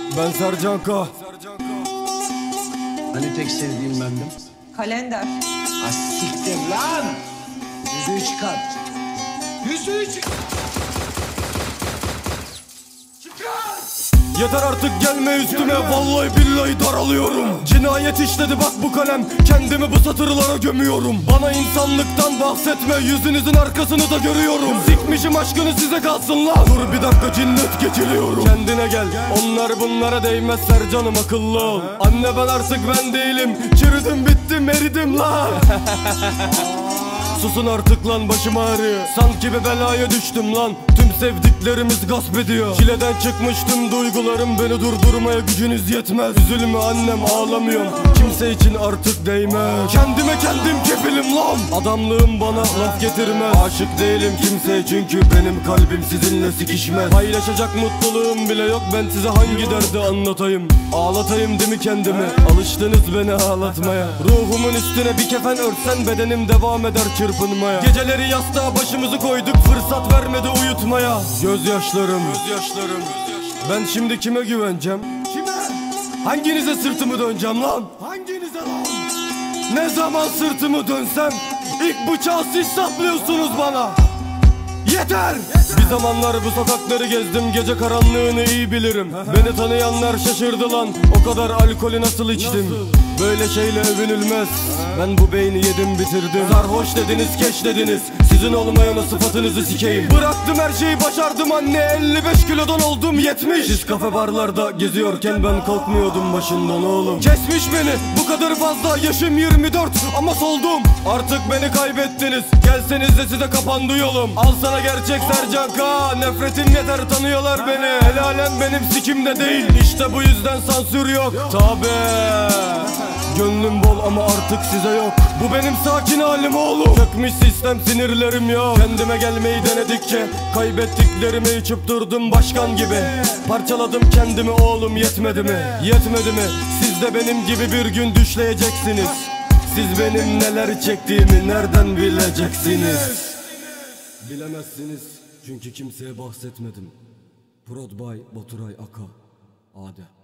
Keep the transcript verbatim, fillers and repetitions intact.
Ben Sercan K. Hani tek sevdiğim bendim? Kalender. Asiktir lan! Yüzüğü çıkart. Yüzüğü çıkart. Yeter artık gelme üstüme, vallahi billahi daralıyorum. Cinayet işledi bak bu kalem, kendimi bu satırlara gömüyorum. Bana insanlıktan bahsetme, yüzünüzün arkasını da görüyorum. Sikmişim aşkını size kalsın lan. Dur bir dakika, cinnet geçiriyorum. Kendine gel, onlar bunlara değmez Sercanım, akıllı ol. Anne ben artık ben değilim, çürüdüm bittim eridim lan. Susun artık lan, başım ağrıyor. Sanki bir belaya düştüm lan. Tüm sevdiklerimiz gasp ediyor. Çileden çıkmış tüm duygularım, beni durdurmaya gücünüz yetmez. Üzülme annem, ağlamıyorum, kimse için artık değmez. Kendime kendim kefilim lan. Adamlığım bana laf getirmez. Aşık değilim kimseye çünkü benim kalbim sizinle sikişmez. Paylaşacak mutluluğum bile yok, ben size hangi derdi anlatayım? Ağlatayım değil mi kendimi? Alıştınız beni ağlatmaya. Ruhumun üstüne bir kefen örtsen bedenim devam eder çırpınmaya. Geceleri yastığa başımızı koyduk, fırsat vermedi uyutmaya. Gözyaşlarım, gözyaşlarım. Ben şimdi kime güveneceğim? Kime? Hanginize sırtımı döneceğim lan? Hanginize lan? Ne zaman sırtımı dönsem ilk bıçağı siz saplıyorsunuz bana. Yeter! Bir zamanlar bu sokakları gezdim, gece karanlığını iyi bilirim. Beni tanıyanlar şaşırdı lan, o kadar alkolü nasıl içtim? Böyle şeyle övünülmez, ben bu beyni yedim bitirdim. Sarhoş dediniz, keş dediniz, sizin olmayana sıfatınızı sikeyim. Bıraktım her şeyi, başardım anne, elli beş kilodan oldum yetmiş. Siz kafe barlarda geziyorken ben kalkmıyordum başından oğlum. Kesmiş beni bu kadar fazla, yaşım yirmi dört ama soldum. Artık beni kaybettiniz, gelseniz de size kapandı yolum. Al sana gerçek Sercan K, nefretim yeter, tanıyorlar beni. El alem benim sikimde değil, işte bu yüzden sansür yok. Tabi gönlüm bol ama artık size yok. Bu benim sakin halim oğlum. Çökmüş sistem, sinirlerim yok. Kendime gelmeyi denedikçe kaybettiklerimi içip durdum başkan gibi. Parçaladım kendimi oğlum, yetmedi mi? Yetmedi mi? Siz de benim gibi bir gün düşleyeceksiniz. Siz benim neler çektiğimi nereden bileceksiniz? Bilemezsiniz çünkü kimseye bahsetmedim. Prod by Baturay Aka. Ade.